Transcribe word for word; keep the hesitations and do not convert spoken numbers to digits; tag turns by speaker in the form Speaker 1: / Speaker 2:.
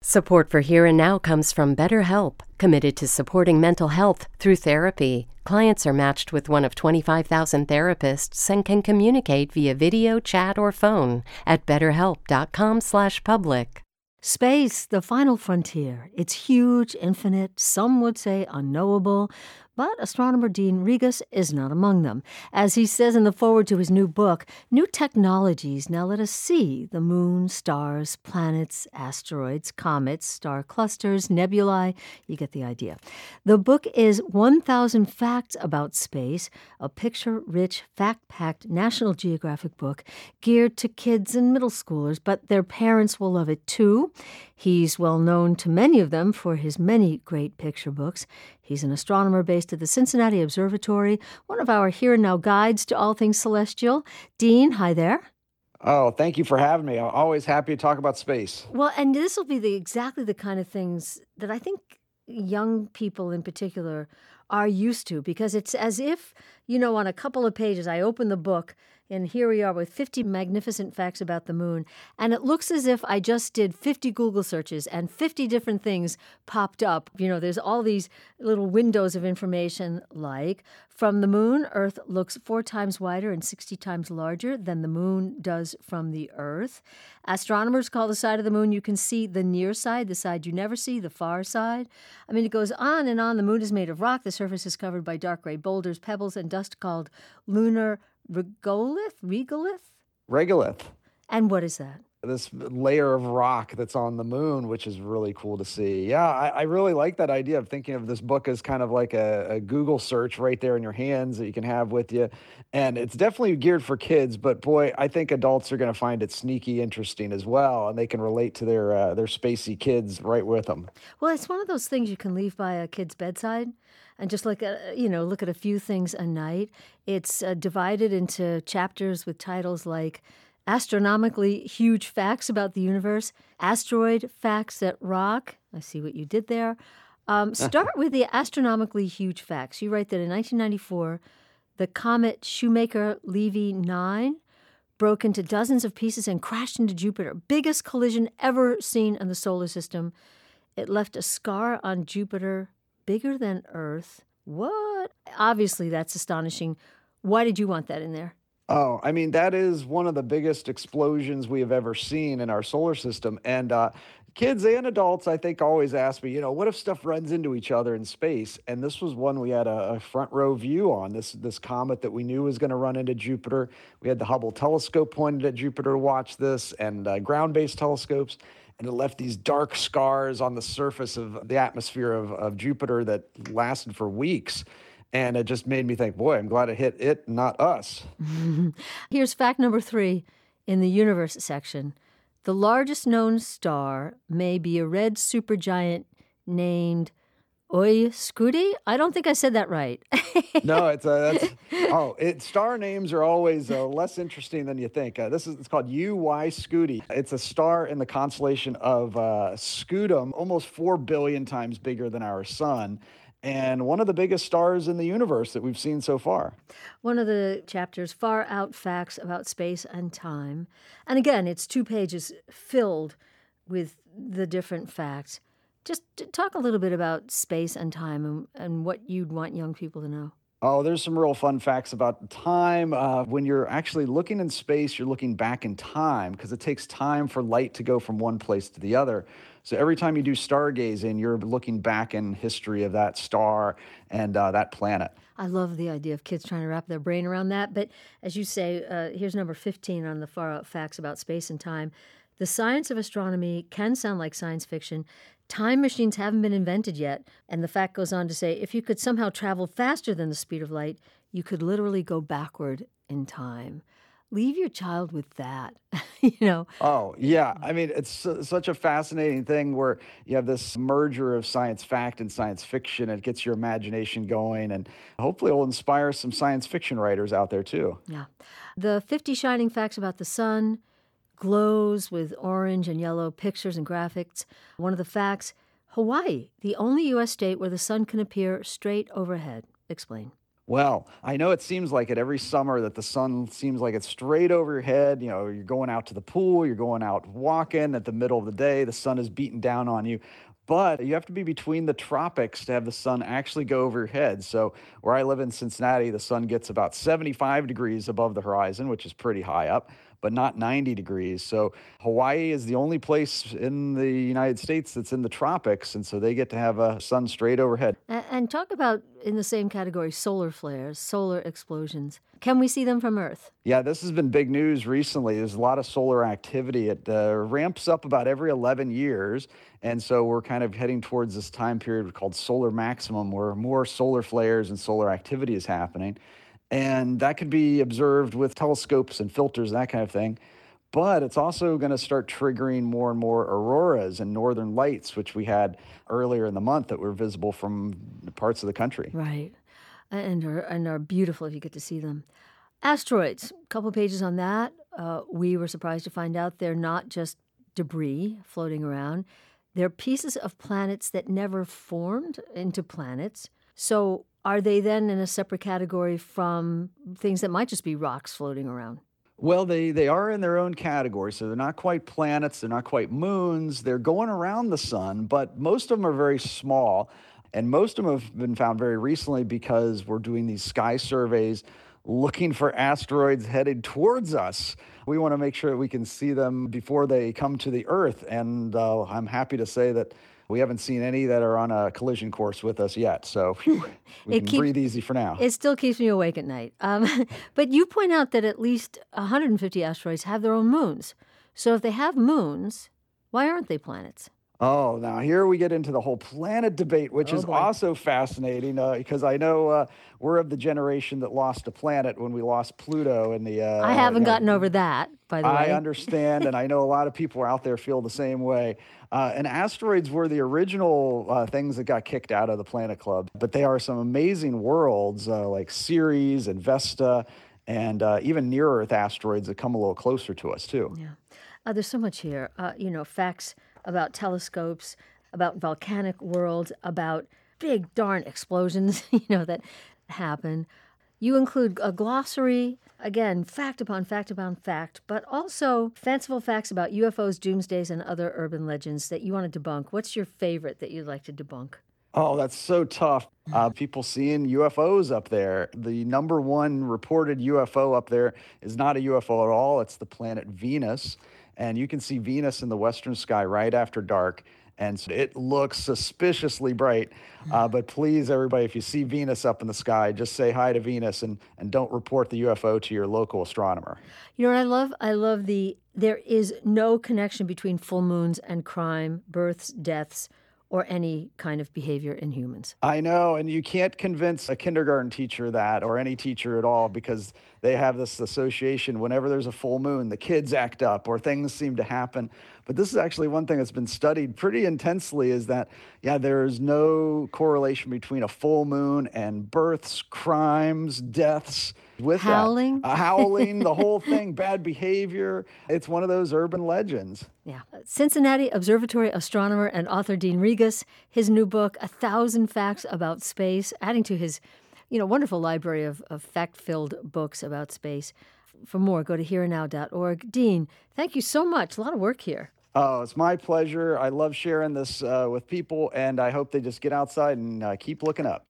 Speaker 1: Support for Here and Now comes from BetterHelp, committed to supporting mental health through therapy. Clients are matched with one of twenty-five thousand therapists and can communicate via video, chat, or phone at betterhelp.com slash public.
Speaker 2: Space, the final frontier. It's huge, infinite, some would say unknowable, but astronomer Dean Regas is not among them. As he says in the foreword to his new book, new technologies now let us see the moon, stars, planets, asteroids, comets, star clusters, nebulae. You get the idea. The book is one thousand Facts About Space, a picture-rich, fact-packed National Geographic book geared to kids and middle schoolers, but their parents will love it too. He's well known to many of them for his many great picture books. He's an astronomer based at the Cincinnati Observatory, one of our Here and Now guides to all things celestial. Dean, hi there.
Speaker 3: Oh, thank you for having me. I'm always happy to talk about space.
Speaker 2: Well, and this will be the exactly the kind of things that I think young people in particular are used to, because it's as if, you know, on a couple of pages, I open the book, and here we are with fifty magnificent facts about the moon. And it looks as if I just did fifty Google searches and fifty different things popped up. You know, there's all these little windows of information like, from the moon, Earth looks four times wider and sixty times larger than the moon does from the Earth. Astronomers call the side of the moon you can see the near side, the side you never see, the far side. I mean, it goes on and on. The moon is made of rock. The surface is covered by dark gray boulders, pebbles, and dust called lunar regolith? Regolith?
Speaker 3: Regolith.
Speaker 2: And what is that?
Speaker 3: This layer of rock that's on the moon, which is really cool to see. Yeah, I, I really like that idea of thinking of this book as kind of like a, a Google search right there in your hands that you can have with you. And it's definitely geared for kids, but boy, I think adults are going to find it sneaky interesting as well, and they can relate to their uh, their spacey kids right with them.
Speaker 2: Well, it's one of those things you can leave by a kid's bedside and just like, a, you know, look at a few things a night. It's uh, divided into chapters with titles like Astronomically Huge Facts About the Universe, Asteroid Facts That Rock. I see what you did there. Um, start with the astronomically huge facts. You write that in nineteen ninety-four, the comet Shoemaker-Levy nine broke into dozens of pieces and crashed into Jupiter. Biggest collision ever seen in the solar system. It left a scar on Jupiter bigger than Earth. What? Obviously, that's astonishing. Why did you want that in there?
Speaker 3: Oh, I mean, that is one of the biggest explosions we have ever seen in our solar system. And uh, kids and adults, I think, always ask me, you know, what if stuff runs into each other in space? And this was one we had a, a front row view on, this, this comet that we knew was going to run into Jupiter. We had the Hubble telescope pointed at Jupiter to watch this, and uh, ground-based telescopes. And it left these dark scars on the surface of the atmosphere of, of Jupiter that lasted for weeks. And it just made me think, boy, I'm glad it hit it, not us.
Speaker 2: Here's fact number three in the universe section. The largest known star may be a red supergiant named Oyskudi. I don't think I said that right.
Speaker 3: No, it's a, that's, oh, it, star names are always uh, less interesting than you think. Uh, this is, it's called U Y Scuti. It's a star in the constellation of uh, Scutum, almost four billion times bigger than our sun, and one of the biggest stars in the universe that we've seen so far.
Speaker 2: One of the chapters, Far Out Facts About Space and Time. And again, it's two pages filled with the different facts. Just talk a little bit about space and time and, and what you'd want young people to know.
Speaker 3: Oh, there's some real fun facts about time. Uh, when you're actually looking in space, you're looking back in time because it takes time for light to go from one place to the other. So every time you do stargazing, you're looking back in history of that star and uh, that planet.
Speaker 2: I love the idea of kids trying to wrap their brain around that. But as you say, uh, here's number fifteen on the Far Out Facts About Space and Time. The science of astronomy can sound like science fiction. Time machines haven't been invented yet. And the fact goes on to say, if you could somehow travel faster than the speed of light, you could literally go backward in time. Leave your child with that, you know.
Speaker 3: Oh, yeah. I mean, it's su- such a fascinating thing where you have this merger of science fact and science fiction. It gets your imagination going, and hopefully it will inspire some science fiction writers out there, too.
Speaker 2: Yeah. The fifty Shining Facts About the Sun glows with orange and yellow pictures and graphics. One of the facts, Hawaii, the only U S state where the sun can appear straight overhead. Explain.
Speaker 3: Well, I know it seems like it every summer that the sun seems like it's straight over your head. You know, you're going out to the pool, you're going out walking at the middle of the day, the sun is beating down on you. But you have to be between the tropics to have the sun actually go over your head. So, where I live in Cincinnati, the sun gets about seventy-five degrees above the horizon, which is pretty high up, but not ninety degrees. So, Hawaii is the only place in the United States that's in the tropics. And so they get to have a sun straight overhead.
Speaker 2: And, and talk about, in the same category, solar flares, solar explosions. Can we see them from Earth?
Speaker 3: Yeah, this has been big news recently. There's a lot of solar activity. It uh, ramps up about every eleven years. And so we're kind of heading towards this time period called solar maximum, where more solar flares and solar activity is happening. And that could be observed with telescopes and filters and that kind of thing. But it's also going to start triggering more and more auroras and northern lights, which we had earlier in the month that were visible from parts of the country.
Speaker 2: Right. And are, and are beautiful if you get to see them. Asteroids, a couple pages on that. Uh, we were surprised to find out they're not just debris floating around. They're pieces of planets that never formed into planets. So are they then in a separate category from things that might just be rocks floating around?
Speaker 3: Well, they, they are in their own category. So they're not quite planets, they're not quite moons. They're going around the sun, but most of them are very small. And most of them have been found very recently because we're doing these sky surveys looking for asteroids headed towards us. We want to make sure that we can see them before they come to the Earth. And uh, I'm happy to say that we haven't seen any that are on a collision course with us yet. So whew, we
Speaker 2: It
Speaker 3: can
Speaker 2: keep-
Speaker 3: breathe easy for now.
Speaker 2: It still keeps me awake at night. Um, but you point out that at least one hundred fifty asteroids have their own moons. So if they have moons, why aren't they planets?
Speaker 3: Oh, now here we get into the whole planet debate, which
Speaker 2: Oh,
Speaker 3: is
Speaker 2: boy.
Speaker 3: also fascinating uh, because I know uh, we're of the generation that lost a planet when we lost Pluto in the. Uh,
Speaker 2: I haven't
Speaker 3: you know,
Speaker 2: gotten over that, by the
Speaker 3: I
Speaker 2: way.
Speaker 3: understand, and I know a lot of people out there feel the same way. Uh, and asteroids were the original uh, things that got kicked out of the Planet Club, but they are some amazing worlds uh, like Ceres and Vesta, and uh, even near-Earth asteroids that come a little closer to us too.
Speaker 2: Yeah. Uh, there's so much here. Uh, you know, facts about telescopes, about volcanic worlds, about big darn explosions, you know, that happen. You include a glossary, again, fact upon fact upon fact, but also fanciful facts about U F Os, doomsdays, and other urban legends that you want to debunk. What's your favorite that you'd like to debunk?
Speaker 3: Oh, that's so tough. Uh, people seeing U F Os up there. The number one reported U F O up there is not a U F O at all. It's the planet Venus. And you can see Venus in the western sky right after dark. And so it looks suspiciously bright. Uh, but please, everybody, if you see Venus up in the sky, just say hi to Venus and, and don't report the U F O to your local astronomer.
Speaker 2: You know what I love? I love the, there is no connection between full moons and crime, births, deaths, or any kind of behavior in humans.
Speaker 3: I know, and you can't convince a kindergarten teacher that, or any teacher at all, because they have this association. Whenever there's a full moon, the kids act up or things seem to happen. But this is actually one thing that's been studied pretty intensely, is that, yeah, there's no correlation between a full moon and births, crimes, deaths. With
Speaker 2: Howling?
Speaker 3: that. Uh, howling, the whole thing, bad behavior. It's one of those urban legends.
Speaker 2: Yeah. Cincinnati Observatory astronomer and author Dean Regas, his new book, A Thousand Facts About Space, adding to his, you know, wonderful library of, of fact-filled books about space. For more, go to here and now dot org. Dean, thank you so much. A lot of work here.
Speaker 3: Oh, it's my pleasure. I love sharing this uh, with people, and I hope they just get outside and uh, keep looking up.